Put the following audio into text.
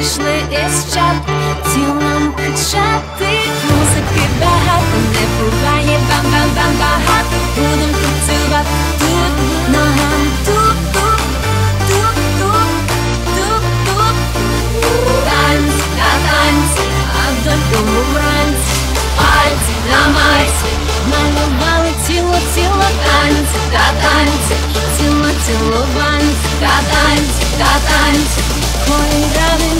вийшли із чат, тілом качати, музики багато, не буває бам-бам-бам багато. Будем танцювати тут, ногам туп-туп, туп-туп, туп-туп. Танці та танці, а додому вранці, пальці на майці, малювали тіло-тіло. Танці та танці, тіло-тіло вранці, та танці, кольорові